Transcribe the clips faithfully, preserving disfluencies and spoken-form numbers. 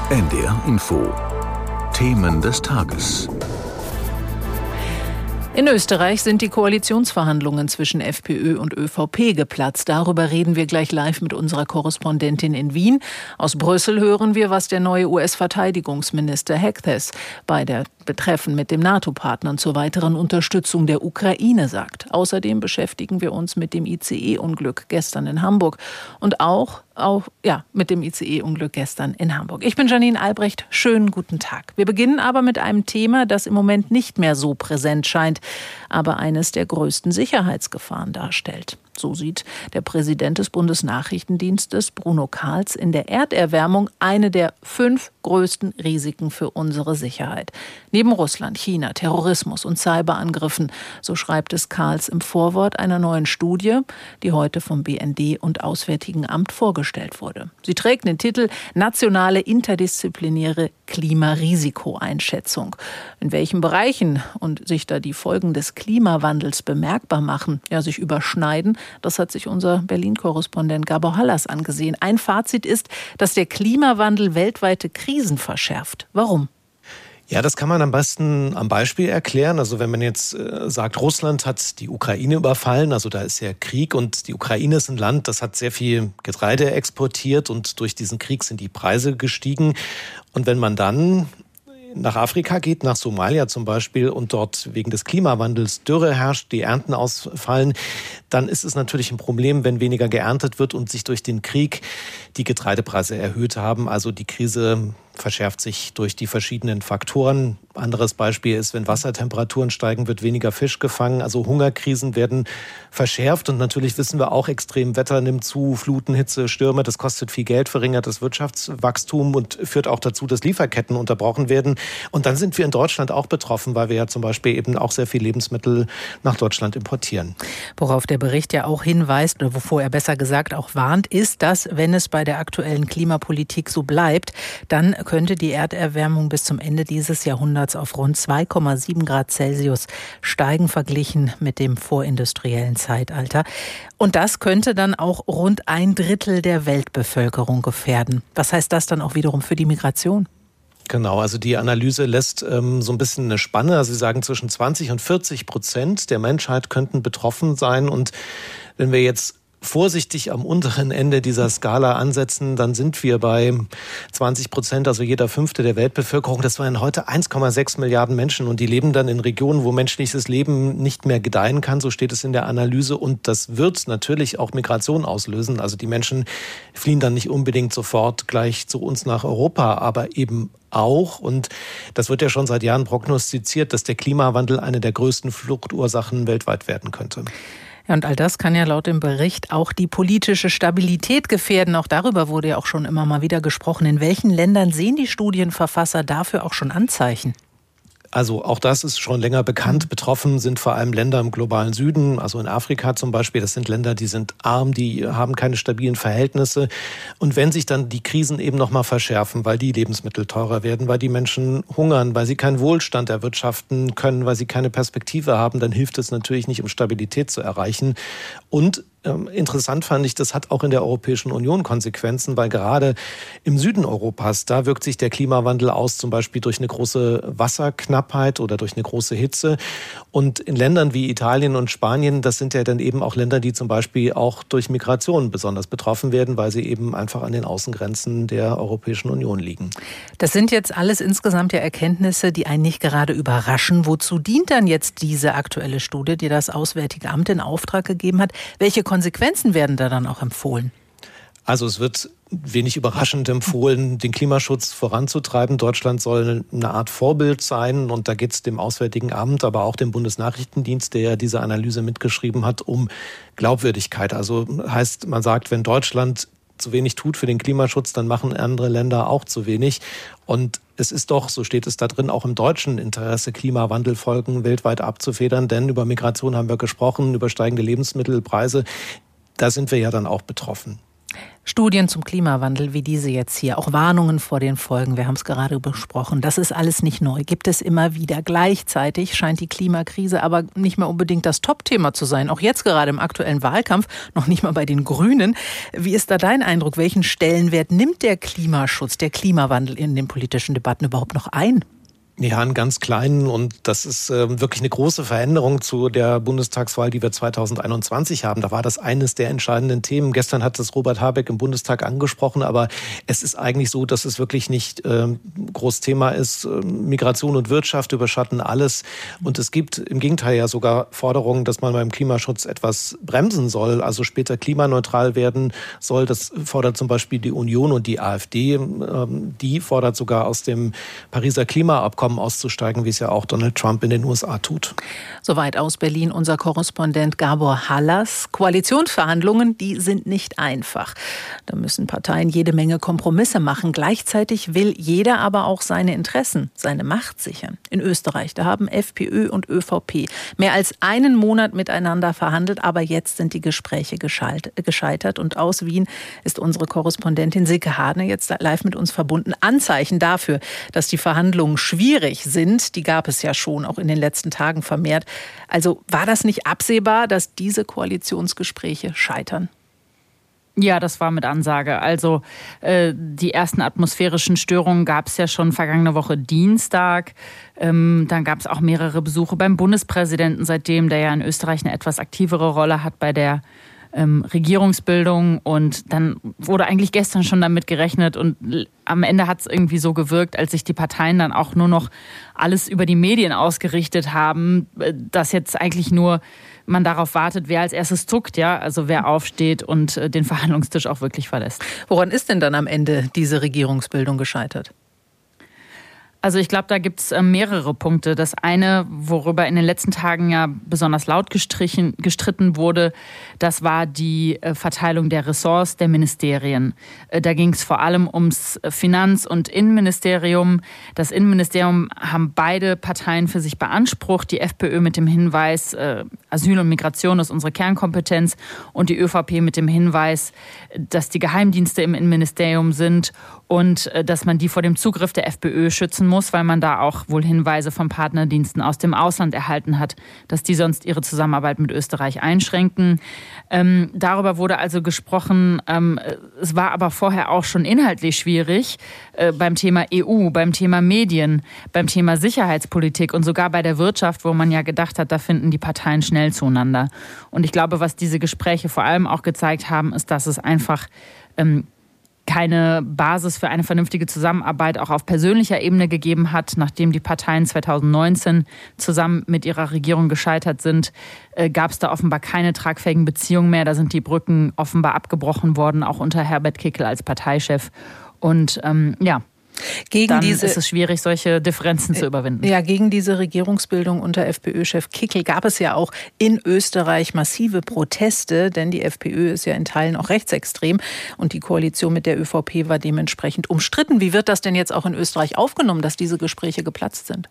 N D R Info. Themen des Tages. In Österreich sind die Koalitionsverhandlungen zwischen FPÖ und ÖVP geplatzt. Darüber reden wir gleich live mit unserer Korrespondentin in Wien. Aus Brüssel hören wir, was der neue U S-Verteidigungsminister Hegseth bei der Betreffen mit den NATO-Partnern zur weiteren Unterstützung der Ukraine sagt. Außerdem beschäftigen wir uns mit dem I C E-Unglück gestern in Hamburg und auch, auch ja, mit dem I C E-Unglück gestern in Hamburg. Ich bin Janine Albrecht. Schönen guten Tag. Wir beginnen aber mit einem Thema, das im Moment nicht mehr so präsent scheint, aber eines der größten Sicherheitsgefahren darstellt. So sieht der Präsident des Bundesnachrichtendienstes, Bruno Karls, in der Erderwärmung eine der fünf größten Risiken für unsere Sicherheit. Neben Russland, China, Terrorismus und Cyberangriffen, so schreibt es Karls im Vorwort einer neuen Studie, die heute vom B N D und Auswärtigen Amt vorgestellt wurde. Sie trägt den Titel Nationale interdisziplinäre Klimarisikoeinschätzung. In welchen Bereichen und sich da die Folgen des Klimawandels bemerkbar machen, ja sich überschneiden, das hat sich unser Berlin-Korrespondent Gabor Hallas angesehen. Ein Fazit ist, dass der Klimawandel weltweite Krisen verschärft. Warum? Ja, das kann man am besten am Beispiel erklären. Also wenn man jetzt äh, sagt, Russland hat die Ukraine überfallen, also da ist ja Krieg und die Ukraine ist ein Land, das hat sehr viel Getreide exportiert und durch diesen Krieg sind die Preise gestiegen. Und wenn man dann nach Afrika geht, nach Somalia zum Beispiel, und dort wegen des Klimawandels Dürre herrscht, die Ernten ausfallen, dann ist es natürlich ein Problem, wenn weniger geerntet wird und sich durch den Krieg die Getreidepreise erhöht haben. Also die Krise verschärft sich durch die verschiedenen Faktoren. Anderes Beispiel ist, wenn Wassertemperaturen steigen, wird weniger Fisch gefangen. Also Hungerkrisen werden verschärft. Und natürlich wissen wir auch, Extremwetter nimmt zu, Fluten, Hitze, Stürme. Das kostet viel Geld, verringert das Wirtschaftswachstum und führt auch dazu, dass Lieferketten unterbrochen werden. Und dann sind wir in Deutschland auch betroffen, weil wir ja zum Beispiel eben auch sehr viel Lebensmittel nach Deutschland importieren. Worauf der Bericht ja auch hinweist, oder wovor er besser gesagt auch warnt, ist, dass, wenn es bei der aktuellen Klimapolitik so bleibt, dann könnte die Erderwärmung bis zum Ende dieses Jahrhunderts auf rund zwei Komma sieben Grad Celsius steigen, verglichen mit dem vorindustriellen Zeitalter. Und das könnte dann auch rund ein Drittel der Weltbevölkerung gefährden. Was heißt das dann auch wiederum für die Migration? Genau, also die Analyse lässt ähm, so ein bisschen eine Spanne. Also sie sagen, zwischen zwanzig und vierzig Prozent der Menschheit könnten betroffen sein. Und wenn wir jetzt vorsichtig am unteren Ende dieser Skala ansetzen, dann sind wir bei zwanzig Prozent, also jeder Fünfte der Weltbevölkerung. Das waren heute eins Komma sechs Milliarden Menschen und die leben dann in Regionen, wo menschliches Leben nicht mehr gedeihen kann, so steht es in der Analyse. Und das wird natürlich auch Migration auslösen. Also die Menschen fliehen dann nicht unbedingt sofort gleich zu uns nach Europa, aber eben auch, und das wird ja schon seit Jahren prognostiziert, dass der Klimawandel eine der größten Fluchtursachen weltweit werden könnte. Ja, und all das kann ja laut dem Bericht auch die politische Stabilität gefährden. Auch darüber wurde ja auch schon immer mal wieder gesprochen. In welchen Ländern sehen die Studienverfasser dafür auch schon Anzeichen? Also auch das ist schon länger bekannt. Betroffen sind vor allem Länder im globalen Süden, also in Afrika zum Beispiel. Das sind Länder, die sind arm, die haben keine stabilen Verhältnisse. Und wenn sich dann die Krisen eben noch mal verschärfen, weil die Lebensmittel teurer werden, weil die Menschen hungern, weil sie keinen Wohlstand erwirtschaften können, weil sie keine Perspektive haben, dann hilft es natürlich nicht, um Stabilität zu erreichen. Und ähm, interessant fand ich, das hat auch in der Europäischen Union Konsequenzen, weil gerade im Süden Europas, da wirkt sich der Klimawandel aus, zum Beispiel durch eine große Wasserknappheit oder durch eine große Hitze. Und in Ländern wie Italien und Spanien, das sind ja dann eben auch Länder, die zum Beispiel auch durch Migration besonders betroffen werden, weil sie eben einfach an den Außengrenzen der Europäischen Union liegen. Das sind jetzt alles insgesamt ja Erkenntnisse, die einen nicht gerade überraschen. Wozu dient dann jetzt diese aktuelle Studie, die das Auswärtige Amt in Auftrag gegeben hat? Welche Konsequenzen werden da dann auch empfohlen? Also es wird wenig überraschend empfohlen, den Klimaschutz voranzutreiben. Deutschland soll eine Art Vorbild sein und da geht es dem Auswärtigen Amt, aber auch dem Bundesnachrichtendienst, der ja diese Analyse mitgeschrieben hat, um Glaubwürdigkeit. Also heißt, man sagt, wenn Deutschland zu wenig tut für den Klimaschutz, dann machen andere Länder auch zu wenig. Und es ist doch, so steht es da drin, auch im deutschen Interesse, Klimawandelfolgen weltweit abzufedern. Denn über Migration haben wir gesprochen, über steigende Lebensmittelpreise. Da sind wir ja dann auch betroffen. Studien zum Klimawandel wie diese jetzt hier, auch Warnungen vor den Folgen, wir haben es gerade besprochen, das ist alles nicht neu, gibt es immer wieder. Gleichzeitig scheint die Klimakrise aber nicht mehr unbedingt das Top-Thema zu sein, auch jetzt gerade im aktuellen Wahlkampf, noch nicht mal bei den Grünen. Wie ist da dein Eindruck? Welchen Stellenwert nimmt der Klimaschutz, der Klimawandel in den politischen Debatten überhaupt noch ein? Ja, einen ganz kleinen, und das ist äh, wirklich eine große Veränderung zu der Bundestagswahl, die wir zweitausendeinundzwanzig haben. Da war das eines der entscheidenden Themen. Gestern hat es Robert Habeck im Bundestag angesprochen, aber es ist eigentlich so, dass es wirklich nicht äh, groß Thema ist. Migration und Wirtschaft überschatten alles, und es gibt im Gegenteil ja sogar Forderungen, dass man beim Klimaschutz etwas bremsen soll, also später klimaneutral werden soll. Das fordert zum Beispiel die Union und die AfD. Ähm, die fordert sogar aus dem Pariser Klimaabkommen auszusteigen, wie es ja auch Donald Trump in den U S A tut. Soweit aus Berlin unser Korrespondent Gabor Hallas. Koalitionsverhandlungen, die sind nicht einfach. Da müssen Parteien jede Menge Kompromisse machen. Gleichzeitig will jeder aber auch seine Interessen, seine Macht sichern. In Österreich, da haben FPÖ und ÖVP mehr als einen Monat miteinander verhandelt, aber jetzt sind die Gespräche gescheitert. Und aus Wien ist unsere Korrespondentin Silke Hadner jetzt live mit uns verbunden. Anzeichen dafür, dass die Verhandlungen schwierig sind, die gab es ja schon auch in den letzten Tagen vermehrt. Also war das nicht absehbar, dass diese Koalitionsgespräche scheitern? Ja, das war mit Ansage. Also äh, die ersten atmosphärischen Störungen gab es ja schon vergangene Woche Dienstag. Ähm, dann gab es auch mehrere Besuche beim Bundespräsidenten seitdem, der ja in Österreich eine etwas aktivere Rolle hat bei der Ähm, Regierungsbildung, und dann wurde eigentlich gestern schon damit gerechnet, und am Ende hat es irgendwie so gewirkt, als sich die Parteien dann auch nur noch alles über die Medien ausgerichtet haben, dass jetzt eigentlich nur man darauf wartet, wer als erstes zuckt, ja, also wer aufsteht und äh, den Verhandlungstisch auch wirklich verlässt. Woran ist denn dann am Ende diese Regierungsbildung gescheitert? Also ich glaube, da gibt es mehrere Punkte. Das eine, worüber in den letzten Tagen ja besonders laut gestrichen, gestritten wurde, das war die Verteilung der Ressorts der Ministerien. Da ging es vor allem ums Finanz- und Innenministerium. Das Innenministerium haben beide Parteien für sich beansprucht. Die FPÖ mit dem Hinweis, äh, Asyl und Migration ist unsere Kernkompetenz, und die ÖVP mit dem Hinweis, dass die Geheimdienste im Innenministerium sind und äh, dass man die vor dem Zugriff der FPÖ schützen muss, weil man da auch wohl Hinweise von Partnerdiensten aus dem Ausland erhalten hat, dass die sonst ihre Zusammenarbeit mit Österreich einschränken. Ähm, darüber wurde also gesprochen. Ähm, es war aber vorher auch schon inhaltlich schwierig äh, beim Thema E U, beim Thema Medien, beim Thema Sicherheitspolitik und sogar bei der Wirtschaft, wo man ja gedacht hat, da finden die Parteien schnell zueinander. Und ich glaube, was diese Gespräche vor allem auch gezeigt haben, ist, dass es einfach ähm, keine Basis für eine vernünftige Zusammenarbeit auch auf persönlicher Ebene gegeben hat. Nachdem die Parteien zweitausendneunzehn zusammen mit ihrer Regierung gescheitert sind, äh, gab es da offenbar keine tragfähigen Beziehungen mehr. Da sind die Brücken offenbar abgebrochen worden, auch unter Herbert Kickl als Parteichef. Und ähm, ja, Gegen dann diese, ist es schwierig, solche Differenzen zu überwinden. Ja, gegen diese Regierungsbildung unter FPÖ-Chef Kickl gab es ja auch in Österreich massive Proteste, denn die FPÖ ist ja in Teilen auch rechtsextrem und die Koalition mit der ÖVP war dementsprechend umstritten. Wie wird das denn jetzt auch in Österreich aufgenommen, dass diese Gespräche geplatzt sind?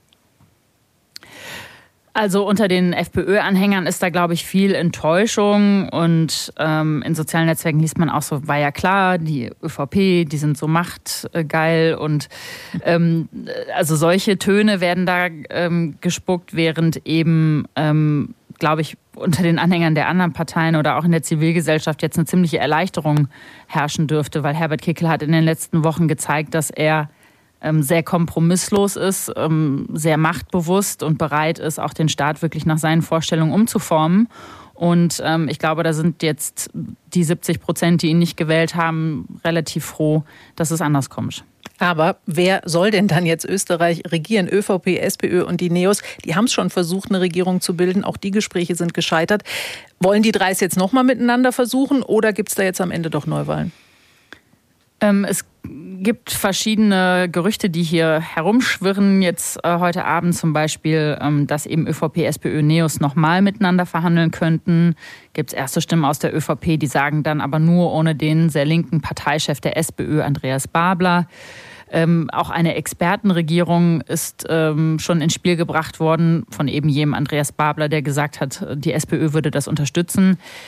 Also unter den FPÖ-Anhängern ist da, glaube ich, viel Enttäuschung, und ähm, in sozialen Netzwerken liest man auch so, war ja klar, die ÖVP, die sind so machtgeil, und ähm, also solche Töne werden da ähm, gespuckt, während eben, ähm, glaube ich, unter den Anhängern der anderen Parteien oder auch in der Zivilgesellschaft jetzt eine ziemliche Erleichterung herrschen dürfte, weil Herbert Kickl hat in den letzten Wochen gezeigt, dass er sehr kompromisslos ist, sehr machtbewusst und bereit ist, auch den Staat wirklich nach seinen Vorstellungen umzuformen. Und ähm, ich glaube, da sind jetzt die siebzig Prozent, die ihn nicht gewählt haben, relativ froh, dass es anders kommt. Aber wer soll denn dann jetzt Österreich regieren? ÖVP, SPÖ und die Neos, die haben es schon versucht, eine Regierung zu bilden. Auch die Gespräche sind gescheitert. Wollen die drei es jetzt nochmal miteinander versuchen, oder gibt es da jetzt am Ende doch Neuwahlen? Ähm, es gibt verschiedene Gerüchte, die hier herumschwirren. Jetzt äh, heute Abend zum Beispiel, ähm, dass eben ÖVP, SPÖ, Neos nochmal miteinander verhandeln könnten. Gibt es erste Stimmen aus der ÖVP, die sagen dann aber nur ohne den sehr linken Parteichef der SPÖ, Andreas Babler. Ähm, auch eine Expertenregierung ist ähm, schon ins Spiel gebracht worden von eben jenem Andreas Babler, der gesagt hat, die SPÖ würde das unterstützen.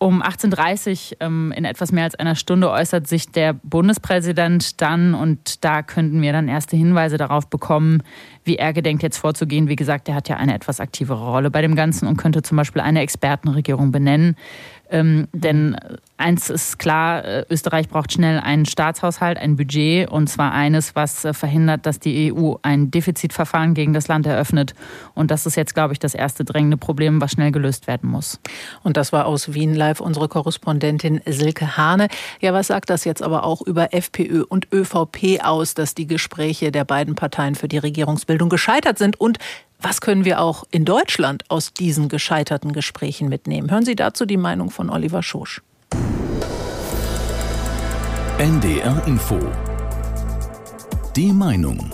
Um achtzehn Uhr dreißig ähm, in etwas mehr als einer Stunde äußert sich der Bundespräsident dann und da könnten wir dann erste Hinweise darauf bekommen, wie er gedenkt jetzt vorzugehen. Wie gesagt, er hat ja eine etwas aktivere Rolle bei dem Ganzen und könnte zum Beispiel eine Expertenregierung benennen. Ähm, denn eins ist klar, Österreich braucht schnell einen Staatshaushalt, ein Budget und zwar eines, was äh, verhindert, dass die E U ein Defizitverfahren gegen das Land eröffnet. Und das ist jetzt, glaube ich, das erste drängende Problem, was schnell gelöst werden muss. Und das war aus Wien live unsere Korrespondentin Silke Hane. Ja, was sagt das jetzt aber auch über FPÖ und ÖVP aus, dass die Gespräche der beiden Parteien für die Regierungsbildung gescheitert sind? Und was können wir auch in Deutschland aus diesen gescheiterten Gesprächen mitnehmen? Hören Sie dazu die Meinung von Oliver Schosch. N D R Info. Die Meinung.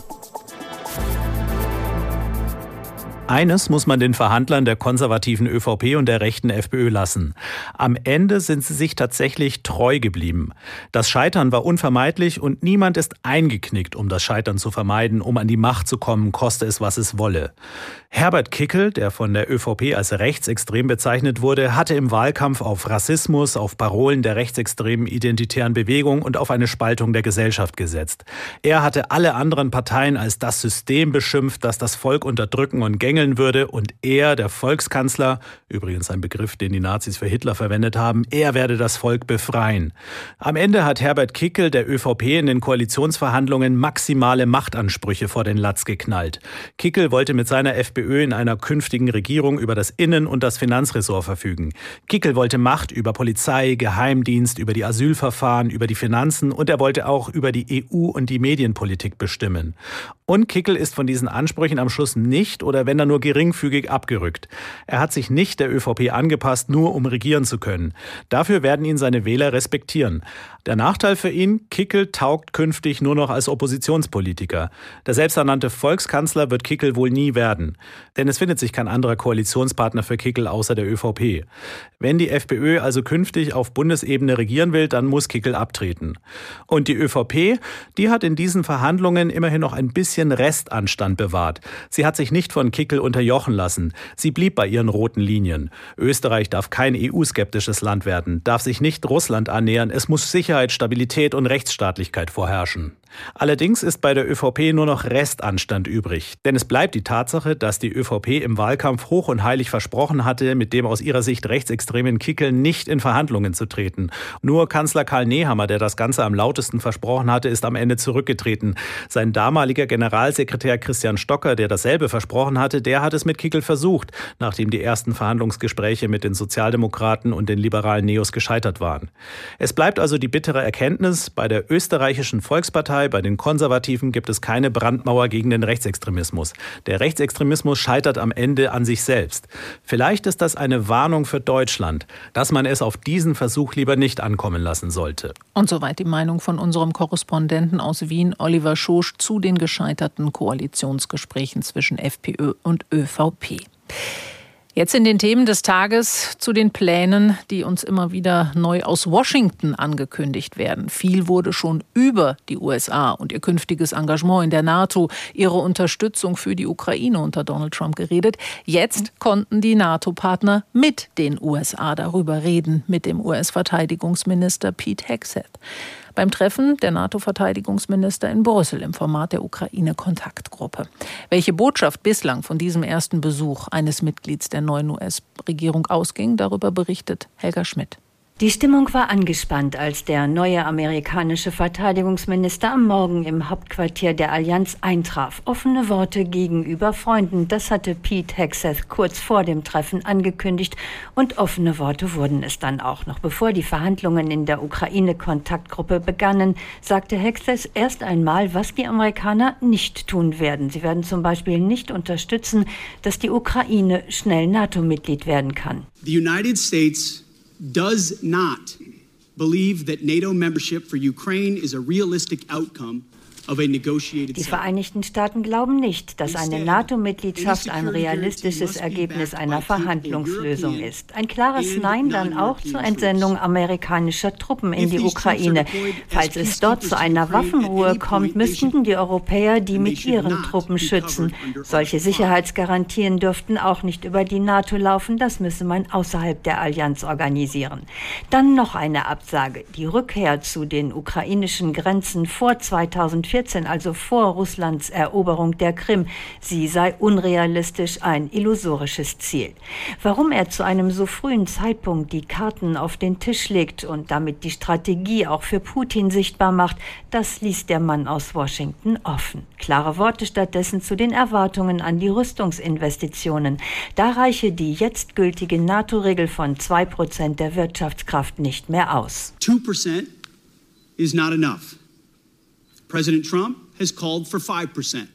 Eines muss man den Verhandlern der konservativen ÖVP und der rechten FPÖ lassen. Am Ende sind sie sich tatsächlich treu geblieben. Das Scheitern war unvermeidlich und niemand ist eingeknickt, um das Scheitern zu vermeiden, um an die Macht zu kommen, koste es, was es wolle. Herbert Kickl, der von der ÖVP als rechtsextrem bezeichnet wurde, hatte im Wahlkampf auf Rassismus, auf Parolen der rechtsextremen identitären Bewegung und auf eine Spaltung der Gesellschaft gesetzt. Er hatte alle anderen Parteien als das System beschimpft, das das Volk unterdrücken und gängeln würde und er, der Volkskanzler, übrigens ein Begriff, den die Nazis für Hitler verwendet haben, er werde das Volk befreien. Am Ende hat Herbert Kickl der ÖVP in den Koalitionsverhandlungen maximale Machtansprüche vor den Latz geknallt. Kickl wollte mit seiner FPÖ in einer künftigen Regierung über das Innen- und das Finanzressort verfügen. Kickl wollte Macht über Polizei, Geheimdienst, über die Asylverfahren, über die Finanzen und er wollte auch über die E U und die Medienpolitik bestimmen. Und Kickl ist von diesen Ansprüchen am Schluss nicht oder wenn dann nur geringfügig abgerückt. Er hat sich nicht der ÖVP angepasst, nur um regieren zu können. Dafür werden ihn seine Wähler respektieren. Der Nachteil für ihn, Kickl taugt künftig nur noch als Oppositionspolitiker. Der selbsternannte Volkskanzler wird Kickl wohl nie werden. Denn es findet sich kein anderer Koalitionspartner für Kickl außer der ÖVP. Wenn die FPÖ also künftig auf Bundesebene regieren will, dann muss Kickl abtreten. Und die ÖVP, die hat in diesen Verhandlungen immerhin noch ein bisschen Restanstand bewahrt. Sie hat sich nicht von Kickl unterjochen lassen. Sie blieb bei ihren roten Linien. Österreich darf kein E U-skeptisches Land werden, darf sich nicht Russland annähern. Es muss Sicherheit, Stabilität und Rechtsstaatlichkeit vorherrschen. Allerdings ist bei der ÖVP nur noch Restanstand übrig. Denn es bleibt die Tatsache, dass die ÖVP im Wahlkampf hoch und heilig versprochen hatte, mit dem aus ihrer Sicht rechtsextremen Kickl nicht in Verhandlungen zu treten. Nur Kanzler Karl Nehammer, der das Ganze am lautesten versprochen hatte, ist am Ende zurückgetreten. Sein damaliger Generalsekretär Christian Stocker, der dasselbe versprochen hatte, der hat es mit Kickl versucht, nachdem die ersten Verhandlungsgespräche mit den Sozialdemokraten und den liberalen Neos gescheitert waren. Es bleibt also die bittere Erkenntnis, bei der österreichischen Volkspartei, bei den Konservativen gibt es keine Brandmauer gegen den Rechtsextremismus. Der Rechtsextremismus scheitert am Ende an sich selbst. Vielleicht ist das eine Warnung für Deutschland, dass man es auf diesen Versuch lieber nicht ankommen lassen sollte. Und soweit die Meinung von unserem Korrespondenten aus Wien, Oliver Schosch, zu den gescheiterten Koalitionsgesprächen zwischen FPÖ und ÖVP. Jetzt in den Themen des Tages zu den Plänen, die uns immer wieder neu aus Washington angekündigt werden. Viel wurde schon über die U S A und ihr künftiges Engagement in der NATO, ihre Unterstützung für die Ukraine unter Donald Trump geredet. Jetzt konnten die NATO-Partner mit den U S A darüber reden, mit dem U S-Verteidigungsminister Pete Hegseth. Beim Treffen der NATO-Verteidigungsminister in Brüssel im Format der Ukraine-Kontaktgruppe. Welche Botschaft bislang von diesem ersten Besuch eines Mitglieds der neuen U S-Regierung ausging, darüber berichtet Helga Schmidt. Die Stimmung war angespannt, als der neue amerikanische Verteidigungsminister am Morgen im Hauptquartier der Allianz eintraf. Offene Worte gegenüber Freunden, das hatte Pete Hegseth kurz vor dem Treffen angekündigt. Und offene Worte wurden es dann auch. Noch bevor die Verhandlungen in der Ukraine-Kontaktgruppe begannen, sagte Hegseth erst einmal, was die Amerikaner nicht tun werden. Sie werden zum Beispiel nicht unterstützen, dass die Ukraine schnell NATO-Mitglied werden kann. The United States does not believe that NATO membership for Ukraine is a realistic outcome Die Vereinigten Staaten glauben nicht, dass eine NATO-Mitgliedschaft ein realistisches Ergebnis einer Verhandlungslösung ist. Ein klares Nein dann auch zur Entsendung amerikanischer Truppen in die Ukraine. Falls es dort zu einer Waffenruhe kommt, müssten die Europäer die mit ihren Truppen schützen. Solche Sicherheitsgarantien dürften auch nicht über die NATO laufen. Das müsse man außerhalb der Allianz organisieren. Dann noch eine Absage. Die Rückkehr zu den ukrainischen Grenzen vor zweitausendvierzehn, also vor Russlands Eroberung der Krim, sie sei unrealistisch, ein illusorisches Ziel. Warum er zu einem so frühen Zeitpunkt die Karten auf den Tisch legt und damit die Strategie auch für Putin sichtbar macht, das ließ der Mann aus Washington offen. Klare Worte stattdessen zu den Erwartungen an die Rüstungsinvestitionen. Da reiche die jetzt gültige NATO-Regel von zwei Prozent der Wirtschaftskraft nicht mehr aus. two percent is not enough. President Trump has called for five percent.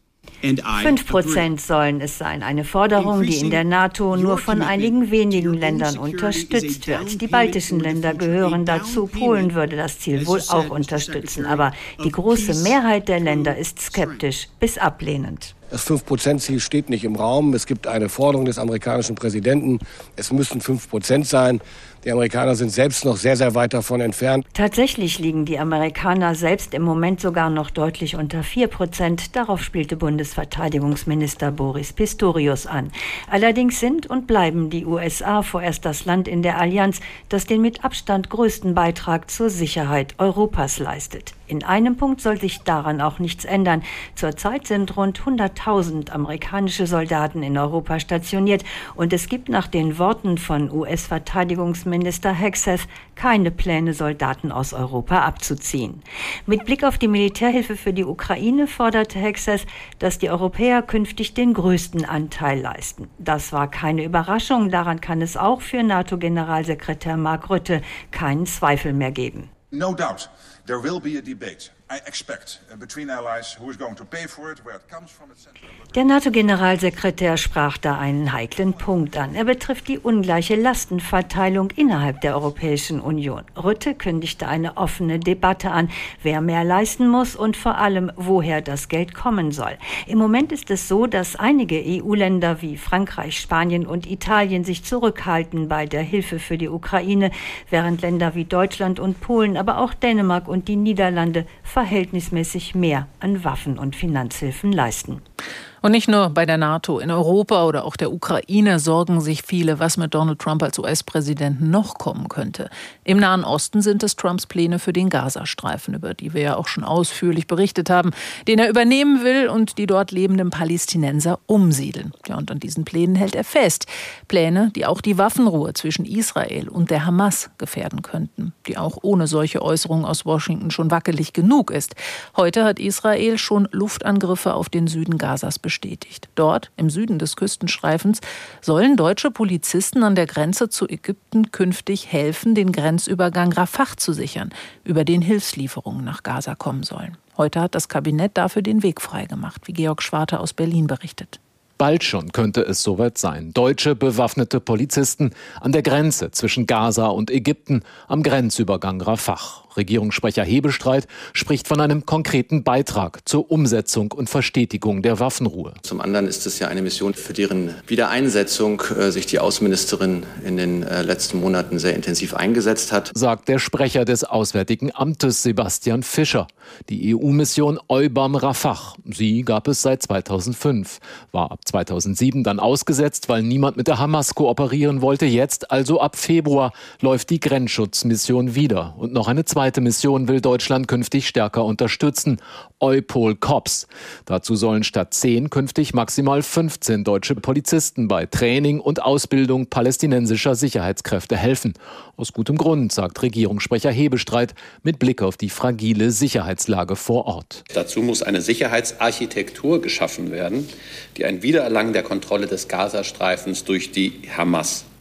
Fünf Prozent sollen es sein, eine Forderung, die in der NATO nur von einigen wenigen Ländern unterstützt wird. Die baltischen Länder gehören dazu, Polen würde das Ziel wohl auch unterstützen, aber die große Mehrheit der Länder ist skeptisch bis ablehnend. Das fünf Prozent Ziel steht nicht im Raum. Es gibt eine Forderung des amerikanischen Präsidenten. Es müssen fünf Prozent sein. Die Amerikaner sind selbst noch sehr, sehr weit davon entfernt. Tatsächlich liegen die Amerikaner selbst im Moment sogar noch deutlich unter vier Prozent. Darauf spielte Bundesverteidigungsminister Boris Pistorius an. Allerdings sind und bleiben die U S A vorerst das Land in der Allianz, das den mit Abstand größten Beitrag zur Sicherheit Europas leistet. In einem Punkt soll sich daran auch nichts ändern. Zurzeit sind rund hunderttausend amerikanische Soldaten in Europa stationiert und es gibt nach den Worten von U S-Verteidigungsminister Hegseth keine Pläne, Soldaten aus Europa abzuziehen. Mit Blick auf die Militärhilfe für die Ukraine forderte Hegseth, dass die Europäer künftig den größten Anteil leisten. Das war keine Überraschung, daran kann es auch für NATO-Generalsekretär Mark Rutte keinen Zweifel mehr geben. No doubt, there will be a debate, I expect, between allies who is going to pay for it, where it comes from, et cetera. Der NATO-Generalsekretär sprach da einen heiklen Punkt an. Er betrifft die ungleiche Lastenverteilung innerhalb der Europäischen Union. Rutte kündigte eine offene Debatte an, wer mehr leisten muss und vor allem, woher das Geld kommen soll. Im Moment ist es so, dass einige E U-Länder wie Frankreich, Spanien und Italien sich zurückhalten bei der Hilfe für die Ukraine, während Länder wie Deutschland und Polen, aber auch Dänemark und die Niederlande verhältnismäßig mehr an Waffen- und Finanzhilfen leisten. Und nicht nur bei der NATO, in Europa oder auch der Ukraine sorgen sich viele, was mit Donald Trump als U S-Präsidenten noch kommen könnte. Im Nahen Osten sind es Trumps Pläne für den Gazastreifen, über die wir ja auch schon ausführlich berichtet haben, den er übernehmen will und die dort lebenden Palästinenser umsiedeln. Ja, und an diesen Plänen hält er fest. Pläne, die auch die Waffenruhe zwischen Israel und der Hamas gefährden könnten, die auch ohne solche Äußerungen aus Washington schon wackelig genug ist. Heute hat Israel schon Luftangriffe auf den Süden Gazas bestätigt. Bestätigt. Dort, im Süden des Küstenstreifens, sollen deutsche Polizisten an der Grenze zu Ägypten künftig helfen, den Grenzübergang Rafah zu sichern, über den Hilfslieferungen nach Gaza kommen sollen. Heute hat das Kabinett dafür den Weg freigemacht, wie Georg Schwarte aus Berlin berichtet. Bald schon könnte es soweit sein. Deutsche bewaffnete Polizisten an der Grenze zwischen Gaza und Ägypten am Grenzübergang Rafah. Regierungssprecher Hebestreit spricht von einem konkreten Beitrag zur Umsetzung und Verstetigung der Waffenruhe. Zum anderen ist es ja eine Mission, für deren Wiedereinsetzung äh, sich die Außenministerin in den äh, letzten Monaten sehr intensiv eingesetzt hat, sagt der Sprecher des Auswärtigen Amtes Sebastian Fischer. Die E U-Mission EUBAM Rafah, sie gab es seit zweitausendfünf, war ab zweitausendsieben dann ausgesetzt, weil niemand mit der Hamas kooperieren wollte. Jetzt, also ab Februar, läuft die Grenzschutzmission wieder. Und noch eine zweite Mission will Deutschland künftig stärker unterstützen. EUPOL Corps. Dazu sollen statt zehn künftig maximal fünfzehn deutsche Polizisten bei Training und Ausbildung palästinensischer Sicherheitskräfte helfen. Aus gutem Grund, sagt Regierungssprecher Hebestreit, mit Blick auf die fragile Sicherheitslage vor Ort. Dazu muss eine Sicherheitsarchitektur geschaffen werden, die ein Wiedererlangen der Kontrolle des Gazastreifens durch die Hamas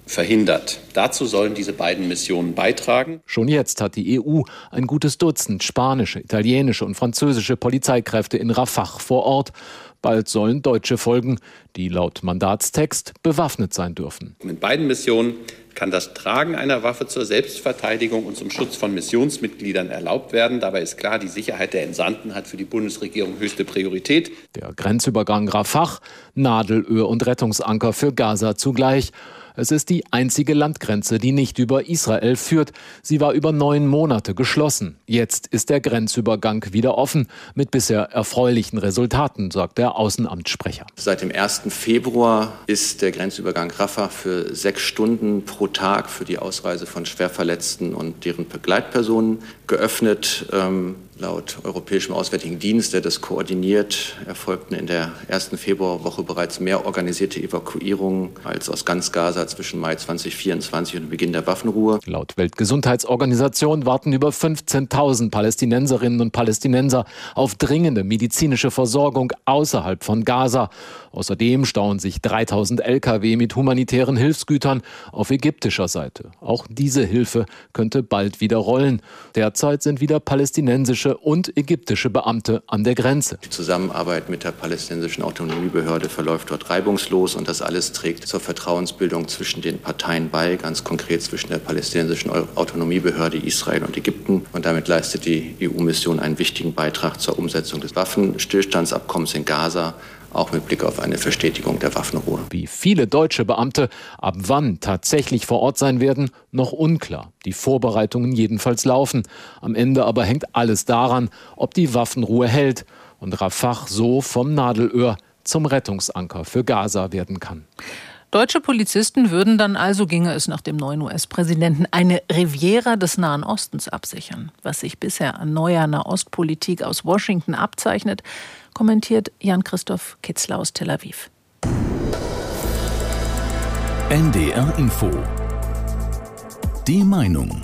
verhindert. Dazu sollen diese beiden Missionen beitragen. Schon jetzt hat die E U ein gutes Dutzend spanische, italienische und französische Polizeikräfte in Rafah vor Ort. Bald sollen Deutsche folgen, die laut Mandatstext bewaffnet sein dürfen. Mit beiden Missionen kann das Tragen einer Waffe zur Selbstverteidigung und zum Schutz von Missionsmitgliedern erlaubt werden. Dabei ist klar, die Sicherheit der Entsandten hat für die Bundesregierung höchste Priorität. Der Grenzübergang Rafah, Nadelöhr und Rettungsanker für Gaza zugleich. Es ist die einzige Landgrenze, die nicht über Israel führt. Sie war über neun Monate geschlossen. Jetzt ist der Grenzübergang wieder offen, mit bisher erfreulichen Resultaten, sagt der Außenamtssprecher. Seit dem ersten Februar ist der Grenzübergang Rafah für sechs Stunden pro Tag für die Ausreise von Schwerverletzten und deren Begleitpersonen geöffnet. Ähm, laut Europäischem Auswärtigen Dienst, der das koordiniert, erfolgten in der ersten Februarwoche bereits mehr organisierte Evakuierungen als aus ganz Gaza zwischen Mai zweitausendvierundzwanzig und Beginn der Waffenruhe. Laut Weltgesundheitsorganisation warten über fünfzehntausend Palästinenserinnen und Palästinenser auf dringende medizinische Versorgung außerhalb von Gaza. Außerdem stauen sich dreitausend L K W mit humanitären Hilfsgütern auf ägyptischer Seite. Auch diese Hilfe könnte bald wieder rollen. Derzeit sind wieder palästinensische und ägyptische Beamte an der Grenze. Die Zusammenarbeit mit der palästinensischen Autonomiebehörde verläuft dort reibungslos und das alles trägt zur Vertrauensbildung zwischen den Parteien bei, ganz konkret zwischen der palästinensischen Autonomiebehörde Israel und Ägypten. Und damit leistet die E U-Mission einen wichtigen Beitrag zur Umsetzung des Waffenstillstandsabkommens in Gaza, auch mit Blick auf eine Verstetigung der Waffenruhe. Wie viele deutsche Beamte ab wann tatsächlich vor Ort sein werden, noch unklar. Die Vorbereitungen jedenfalls laufen. Am Ende aber hängt alles daran, ob die Waffenruhe hält und Rafah so vom Nadelöhr zum Rettungsanker für Gaza werden kann. Deutsche Polizisten würden dann also, ginge es nach dem neuen U S-Präsidenten, eine Riviera des Nahen Ostens absichern. Was sich bisher an neuer Nahostpolitik aus Washington abzeichnet, kommentiert Jan-Christoph Kitzler aus Tel Aviv. N D R Info. Die Meinung.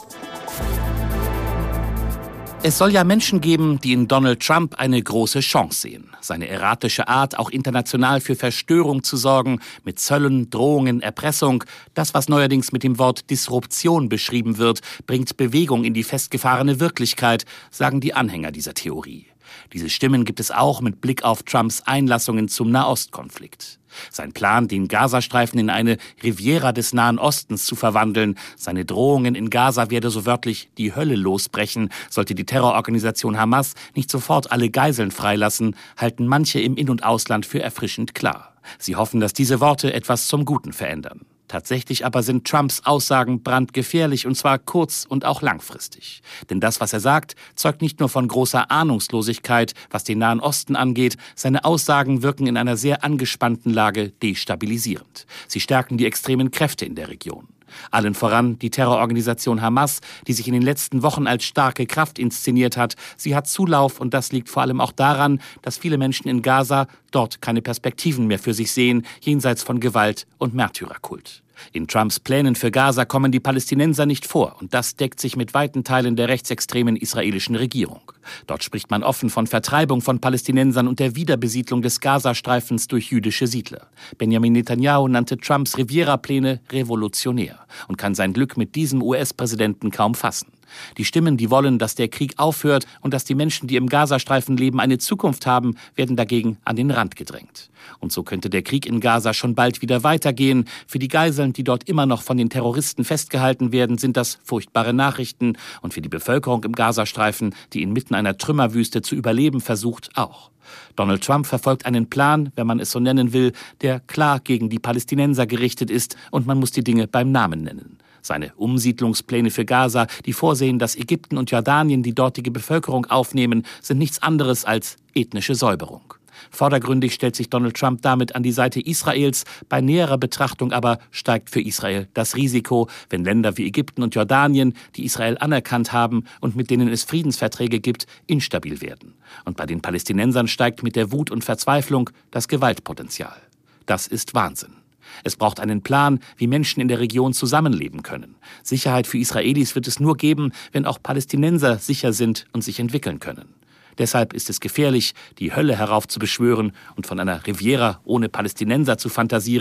Es soll ja Menschen geben, die in Donald Trump eine große Chance sehen. Seine erratische Art, auch international für Verstörung zu sorgen, mit Zöllen, Drohungen, Erpressung, das, was neuerdings mit dem Wort Disruption beschrieben wird, bringt Bewegung in die festgefahrene Wirklichkeit, sagen die Anhänger dieser Theorie. Diese Stimmen gibt es auch mit Blick auf Trumps Einlassungen zum Nahostkonflikt. Sein Plan, den Gazastreifen in eine Riviera des Nahen Ostens zu verwandeln, seine Drohungen in Gaza werde so wörtlich die Hölle losbrechen, sollte die Terrororganisation Hamas nicht sofort alle Geiseln freilassen, halten manche im In- und Ausland für erfrischend klar. Sie hoffen, dass diese Worte etwas zum Guten verändern. Tatsächlich aber sind Trumps Aussagen brandgefährlich, und zwar kurz- und auch langfristig. Denn das, was er sagt, zeugt nicht nur von großer Ahnungslosigkeit, was den Nahen Osten angeht, seine Aussagen wirken in einer sehr angespannten Lage destabilisierend. Sie stärken die extremen Kräfte in der Region. Allen voran die Terrororganisation Hamas, die sich in den letzten Wochen als starke Kraft inszeniert hat. Sie hat Zulauf, und das liegt vor allem auch daran, dass viele Menschen in Gaza dort keine Perspektiven mehr für sich sehen, jenseits von Gewalt und Märtyrerkult. In Trumps Plänen für Gaza kommen die Palästinenser nicht vor, und das deckt sich mit weiten Teilen der rechtsextremen israelischen Regierung. Dort spricht man offen von Vertreibung von Palästinensern und der Wiederbesiedlung des Gazastreifens durch jüdische Siedler. Benjamin Netanyahu nannte Trumps Riviera-Pläne revolutionär und kann sein Glück mit diesem U S-Präsidenten kaum fassen. Die Stimmen, die wollen, dass der Krieg aufhört und dass die Menschen, die im Gazastreifen leben, eine Zukunft haben, werden dagegen an den Rand gedrängt. Und so könnte der Krieg in Gaza schon bald wieder weitergehen. Für die Geiseln, die dort immer noch von den Terroristen festgehalten werden, sind das furchtbare Nachrichten. Und für die Bevölkerung im Gazastreifen, die inmitten einer Trümmerwüste zu überleben versucht, auch. Donald Trump verfolgt einen Plan, wenn man es so nennen will, der klar gegen die Palästinenser gerichtet ist, und man muss die Dinge beim Namen nennen. Seine Umsiedlungspläne für Gaza, die vorsehen, dass Ägypten und Jordanien die dortige Bevölkerung aufnehmen, sind nichts anderes als ethnische Säuberung. Vordergründig stellt sich Donald Trump damit an die Seite Israels. Bei näherer Betrachtung aber steigt für Israel das Risiko, wenn Länder wie Ägypten und Jordanien, die Israel anerkannt haben und mit denen es Friedensverträge gibt, instabil werden. Und bei den Palästinensern steigt mit der Wut und Verzweiflung das Gewaltpotenzial. Das ist Wahnsinn. Es braucht einen Plan, wie Menschen in der Region zusammenleben können. Sicherheit für Israelis wird es nur geben, wenn auch Palästinenser sicher sind und sich entwickeln können. Deshalb ist es gefährlich, die Hölle heraufzubeschwören und von einer Riviera ohne Palästinenser zu fantasieren.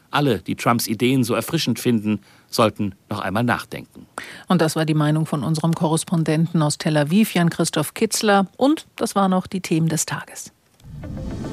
Alle, die Trumps Ideen so erfrischend finden, sollten noch einmal nachdenken. Und das war die Meinung von unserem Korrespondenten aus Tel Aviv, Jan-Christoph Kitzler. Und das waren auch die Themen des Tages.